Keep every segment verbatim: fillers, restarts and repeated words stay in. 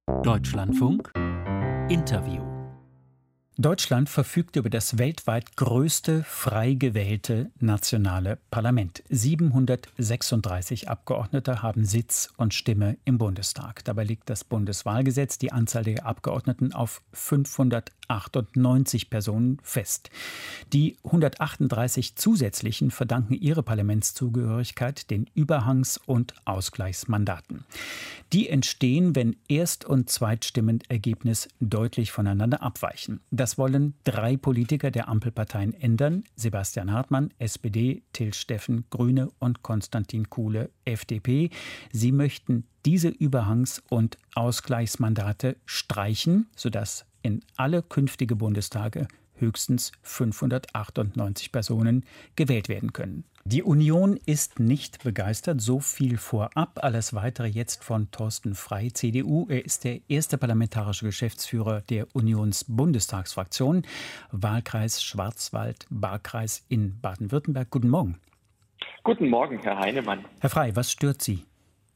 Deutschlandfunk Interview. Deutschland verfügt über das weltweit größte frei gewählte nationale Parlament. siebenhundertsechsunddreißig Abgeordnete haben Sitz und Stimme im Bundestag. Dabei legt das Bundeswahlgesetz die Anzahl der Abgeordneten auf fünfhundertachtundneunzig Personen fest. Die hundertachtunddreißig zusätzlichen verdanken ihre Parlamentszugehörigkeit den Überhangs- und Ausgleichsmandaten. Die entstehen, wenn Erst- und Zweitstimmenergebnis deutlich voneinander abweichen. Das wollen drei Politiker der Ampelparteien ändern. Sebastian Hartmann, S P D, Till Steffen, Grüne und Konstantin Kuhle, F D P. Sie möchten diese Überhangs- und Ausgleichsmandate streichen, sodass in alle künftige Bundestage höchstens fünfhundertachtundneunzig Personen gewählt werden können. Die Union ist nicht begeistert, so viel vorab. Alles Weitere jetzt von Thorsten Frey, C D U. Er ist der erste parlamentarische Geschäftsführer der Unionsbundestagsfraktion, Wahlkreis Schwarzwald-Baar-Kreis in Baden-Württemberg. Guten Morgen. Guten Morgen, Herr Heinemann. Herr Frey, was stört Sie?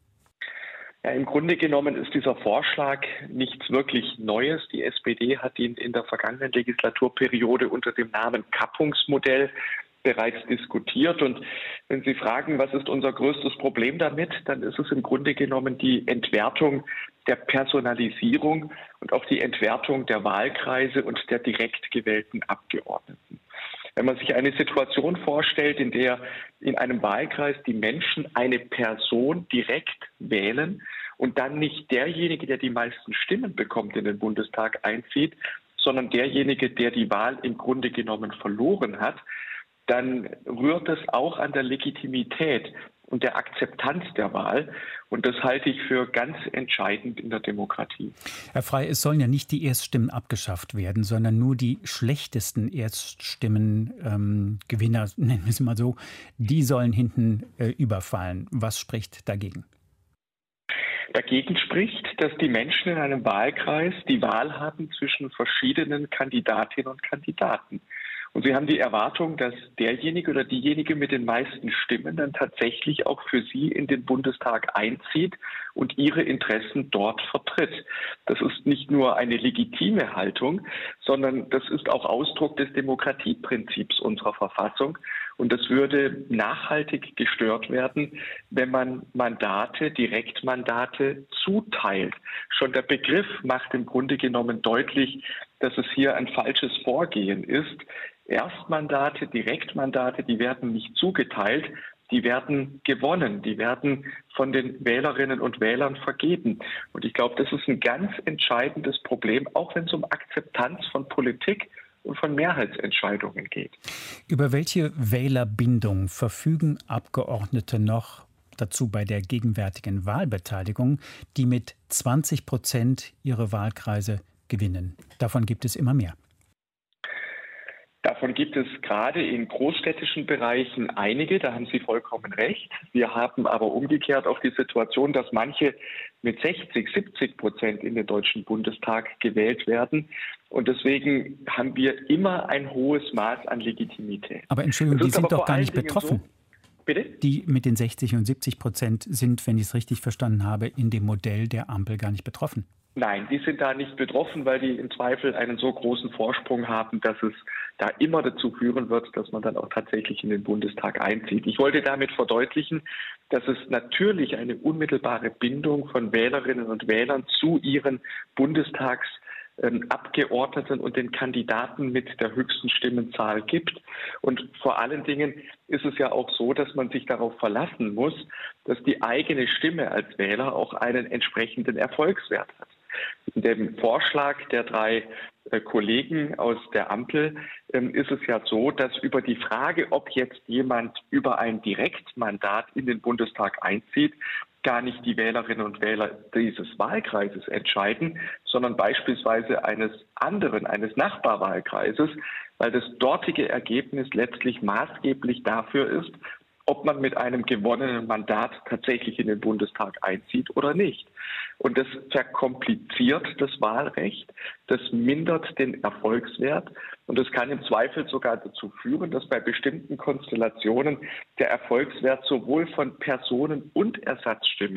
Ja, im Grunde genommen ist dieser Vorschlag nichts wirklich Neues. Die S P D hat ihn in der vergangenen Legislaturperiode unter dem Namen Kappungsmodell bereits diskutiert. Und wenn Sie fragen, was ist unser größtes Problem damit, dann ist es im Grunde genommen die Entwertung der Personalisierung und auch die Entwertung der Wahlkreise und der direkt gewählten Abgeordneten. Wenn man sich eine Situation vorstellt, in der in einem Wahlkreis die Menschen eine Person direkt wählen und dann nicht derjenige, der die meisten Stimmen bekommt, in den Bundestag einzieht, sondern derjenige, der die Wahl im Grunde genommen verloren hat, dann rührt es auch an der Legitimität und der Akzeptanz der Wahl. Und das halte ich für ganz entscheidend in der Demokratie. Herr Frey, es sollen ja nicht die Erststimmen abgeschafft werden, sondern nur die schlechtesten Erststimmen-Gewinner, ähm, nennen wir es mal so, die sollen hinten äh, überfallen. Was spricht dagegen? Dagegen spricht, dass die Menschen in einem Wahlkreis die Wahl haben zwischen verschiedenen Kandidatinnen und Kandidaten. Und sie haben die Erwartung, dass derjenige oder diejenige mit den meisten Stimmen dann tatsächlich auch für sie in den Bundestag einzieht und ihre Interessen dort vertritt. Das ist nicht nur eine legitime Haltung, sondern das ist auch Ausdruck des Demokratieprinzips unserer Verfassung. Und das würde nachhaltig gestört werden, wenn man Mandate, Direktmandate zuteilt. Schon der Begriff macht im Grunde genommen deutlich, dass es hier ein falsches Vorgehen ist. Erstmandate, Direktmandate, die werden nicht zugeteilt, die werden gewonnen, die werden von den Wählerinnen und Wählern vergeben. Und ich glaube, das ist ein ganz entscheidendes Problem, auch wenn es um Akzeptanz von Politik und von Mehrheitsentscheidungen geht. Über welche Wählerbindung verfügen Abgeordnete noch, dazu bei der gegenwärtigen Wahlbeteiligung, die mit zwanzig Prozent ihre Wahlkreise gewinnen? Davon gibt es immer mehr. Davon gibt es gerade in großstädtischen Bereichen einige, da haben Sie vollkommen recht. Wir haben aber umgekehrt auch die Situation, dass manche mit sechzig, siebzig Prozent in den Deutschen Bundestag gewählt werden. Und deswegen haben wir immer ein hohes Maß an Legitimität. Aber Entschuldigung, die sind doch gar nicht betroffen. So, bitte? Die mit den sechzig und siebzig Prozent sind, wenn ich es richtig verstanden habe, in dem Modell der Ampel gar nicht betroffen. Nein, die sind da nicht betroffen, weil die im Zweifel einen so großen Vorsprung haben, dass es da immer dazu führen wird, dass man dann auch tatsächlich in den Bundestag einzieht. Ich wollte damit verdeutlichen, dass es natürlich eine unmittelbare Bindung von Wählerinnen und Wählern zu ihren Bundestagsabgeordneten und den Kandidaten mit der höchsten Stimmenzahl gibt. Und vor allen Dingen ist es ja auch so, dass man sich darauf verlassen muss, dass die eigene Stimme als Wähler auch einen entsprechenden Erfolgswert hat. In dem Vorschlag der drei äh, Kollegen aus der Ampel ähm, ist es ja so, dass über die Frage, ob jetzt jemand über ein Direktmandat in den Bundestag einzieht, gar nicht die Wählerinnen und Wähler dieses Wahlkreises entscheiden, sondern beispielsweise eines anderen, eines Nachbarwahlkreises, weil das dortige Ergebnis letztlich maßgeblich dafür ist, ob man mit einem gewonnenen Mandat tatsächlich in den Bundestag einzieht oder nicht. Und das verkompliziert das Wahlrecht, das mindert den Erfolgswert und das kann im Zweifel sogar dazu führen, dass bei bestimmten Konstellationen der Erfolgswert sowohl von Personen- und Ersatzstimme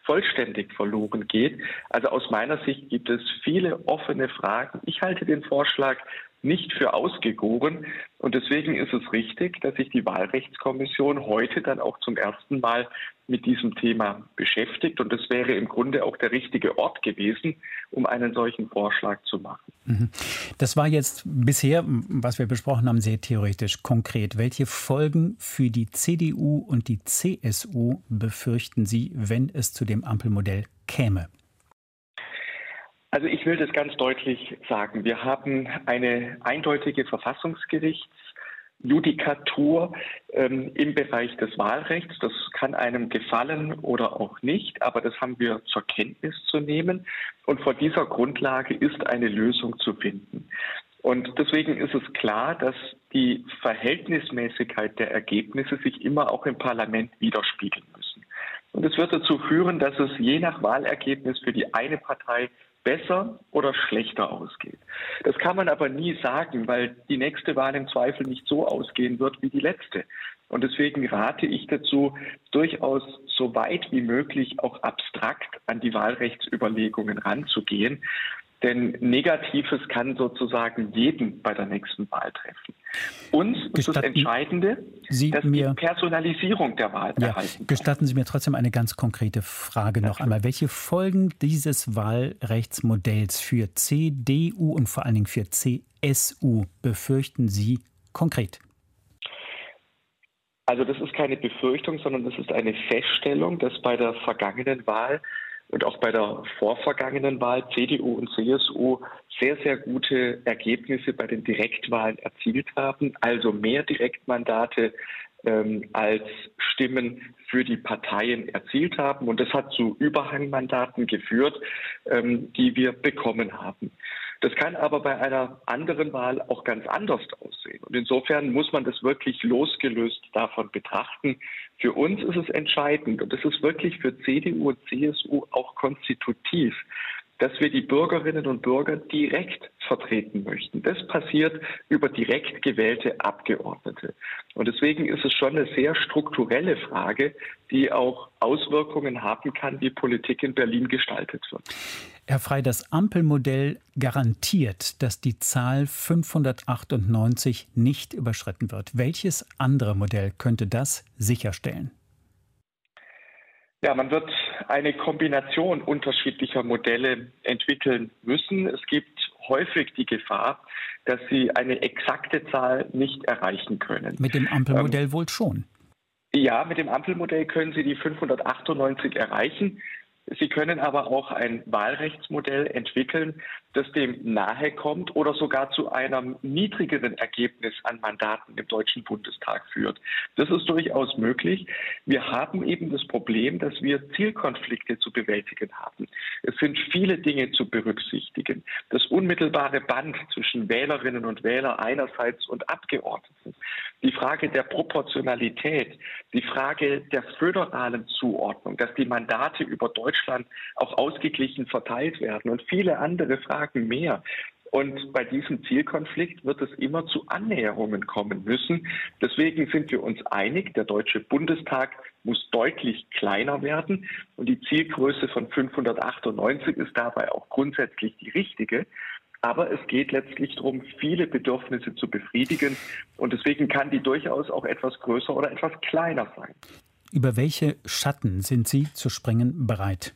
vollständig verloren geht. Also aus meiner Sicht gibt es viele offene Fragen. Ich halte den Vorschlag nicht für ausgegoren und deswegen ist es richtig, dass sich die Wahlrechtskommission heute dann auch zum ersten Mal mit diesem Thema beschäftigt und es wäre im Grunde auch der richtige Ort gewesen, um einen solchen Vorschlag zu machen. Das war jetzt bisher, was wir besprochen haben, sehr theoretisch. Konkret, welche Folgen für die C D U und die C S U befürchten Sie, wenn es zu dem Ampelmodell käme? Also ich will das ganz deutlich sagen. Wir haben eine eindeutige Verfassungsgerichtsjudikatur ähm, im Bereich des Wahlrechts. Das kann einem gefallen oder auch nicht, aber das haben wir zur Kenntnis zu nehmen. Und vor dieser Grundlage ist eine Lösung zu finden. Und deswegen ist es klar, dass die Verhältnismäßigkeit der Ergebnisse sich immer auch im Parlament widerspiegeln müssen. Und es wird dazu führen, dass es je nach Wahlergebnis für die eine Partei besser oder schlechter ausgeht. Das kann man aber nie sagen, weil die nächste Wahl im Zweifel nicht so ausgehen wird wie die letzte. Und deswegen rate ich dazu, durchaus so weit wie möglich auch abstrakt an die Wahlrechtsüberlegungen ranzugehen. Denn Negatives kann sozusagen jeden bei der nächsten Wahl treffen. Uns ist das Entscheidende, Sie dass mir, die Personalisierung der Wahl ja, erhalten. Gestatten Sie mir trotzdem eine ganz konkrete Frage noch einmal. Welche Folgen dieses Wahlrechtsmodells für C D U und vor allen Dingen für C S U befürchten Sie konkret? Also das ist keine Befürchtung, sondern das ist eine Feststellung, dass bei der vergangenen Wahl und auch bei der vorvergangenen Wahl C D U und C S U sehr, sehr gute Ergebnisse bei den Direktwahlen erzielt haben, also mehr Direktmandate ähm, als Stimmen für die Parteien erzielt haben. Und das hat zu Überhangmandaten geführt, ähm, die wir bekommen haben. Das kann aber bei einer anderen Wahl auch ganz anders aussehen. Und insofern muss man das wirklich losgelöst davon betrachten. Für uns ist es entscheidend, und das ist wirklich für C D U und C S U auch konstitutiv, dass wir die Bürgerinnen und Bürger direkt vertreten möchten. Das passiert über direkt gewählte Abgeordnete. Und deswegen ist es schon eine sehr strukturelle Frage, die auch Auswirkungen haben kann, wie Politik in Berlin gestaltet wird. Herr Frey, das Ampelmodell garantiert, dass die Zahl fünfhundertachtundneunzig nicht überschritten wird. Welches andere Modell könnte das sicherstellen? Ja, man wird eine Kombination unterschiedlicher Modelle entwickeln müssen. Es gibt häufig die Gefahr, dass Sie eine exakte Zahl nicht erreichen können. Mit dem Ampelmodell ähm, wohl schon. Ja, mit dem Ampelmodell können Sie die fünfhundertachtundneunzig erreichen. Sie können aber auch ein Wahlrechtsmodell entwickeln, das dem nahe kommt oder sogar zu einem niedrigeren Ergebnis an Mandaten im Deutschen Bundestag führt. Das ist durchaus möglich. Wir haben eben das Problem, dass wir Zielkonflikte zu bewältigen haben. Es sind viele Dinge zu berücksichtigen. Das unmittelbare Band zwischen Wählerinnen und Wählern einerseits und Abgeordneten. Die Frage der Proportionalität, die Frage der föderalen Zuordnung, dass die Mandate über Deutschland auch ausgeglichen verteilt werden und viele andere Fragen mehr. Und bei diesem Zielkonflikt wird es immer zu Annäherungen kommen müssen. Deswegen sind wir uns einig, der Deutsche Bundestag muss deutlich kleiner werden. Und die Zielgröße von fünfhundertachtundneunzig ist dabei auch grundsätzlich die richtige. Aber es geht letztlich darum, viele Bedürfnisse zu befriedigen. Und deswegen kann die durchaus auch etwas größer oder etwas kleiner sein. Über welche Schatten sind Sie zu springen bereit?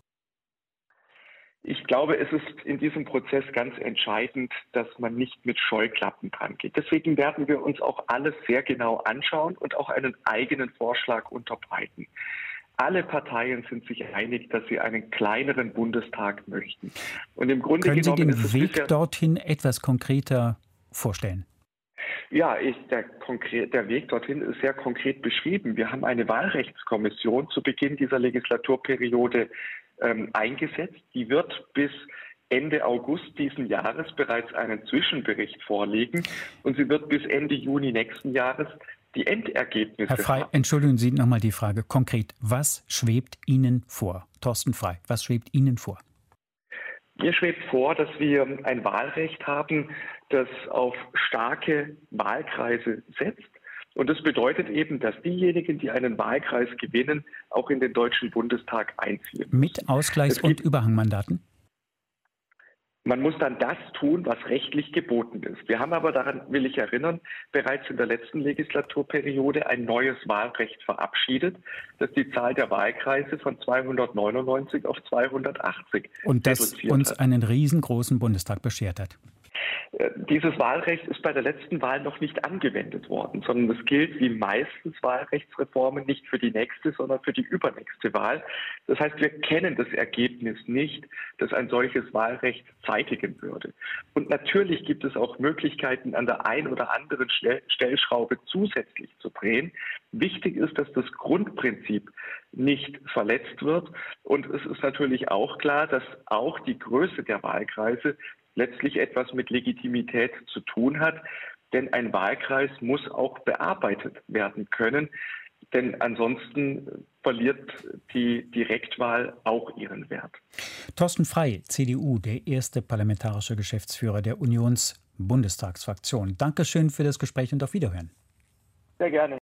Ich glaube, es ist in diesem Prozess ganz entscheidend, dass man nicht mit Scheuklappen rangeht. Deswegen werden wir uns auch alles sehr genau anschauen und auch einen eigenen Vorschlag unterbreiten. Alle Parteien sind sich einig, dass sie einen kleineren Bundestag möchten. Und im Grunde Können Sie genommen den ist es Weg dorthin etwas konkreter vorstellen? Ja, ich, der, konkret, der Weg dorthin ist sehr konkret beschrieben. Wir haben eine Wahlrechtskommission zu Beginn dieser Legislaturperiode ähm, eingesetzt. Die wird bis Ende August diesen Jahres bereits einen Zwischenbericht vorlegen und sie wird bis Ende Juni nächsten Jahres die Endergebnisse Herr Frey, haben. entschuldigen Sie nochmal die Frage. Konkret, was schwebt Ihnen vor? Thorsten Frey, was schwebt Ihnen vor? Mir schwebt vor, dass wir ein Wahlrecht haben, das auf starke Wahlkreise setzt, Und das bedeutet eben, dass diejenigen, die einen Wahlkreis gewinnen, auch in den Deutschen Bundestag einziehen müssen. Mit Ausgleichs- und Überhangmandaten? Man muss dann das tun, was rechtlich geboten ist. Wir haben aber, daran will ich erinnern, bereits in der letzten Legislaturperiode ein neues Wahlrecht verabschiedet, das die Zahl der Wahlkreise von zweihundertneunundneunzig auf zweihundertachtzig und das reduziert uns hat. einen riesengroßen Bundestag beschert hat. Dieses Wahlrecht ist bei der letzten Wahl noch nicht angewendet worden, sondern es gilt wie meistens Wahlrechtsreformen nicht für die nächste, sondern für die übernächste Wahl. Das heißt, wir kennen das Ergebnis nicht, das ein solches Wahlrecht zeitigen würde. Und natürlich gibt es auch Möglichkeiten, an der einen oder anderen Stellschraube zusätzlich zu drehen. Wichtig ist, dass das Grundprinzip nicht verletzt wird. Und es ist natürlich auch klar, dass auch die Größe der Wahlkreise letztlich etwas mit Legitimität zu tun hat. Denn ein Wahlkreis muss auch bearbeitet werden können. Denn ansonsten verliert die Direktwahl auch ihren Wert. Thorsten Frey, C D U, der erste parlamentarische Geschäftsführer der Unionsbundestagsfraktion. Dankeschön für das Gespräch und auf Wiederhören. Sehr gerne.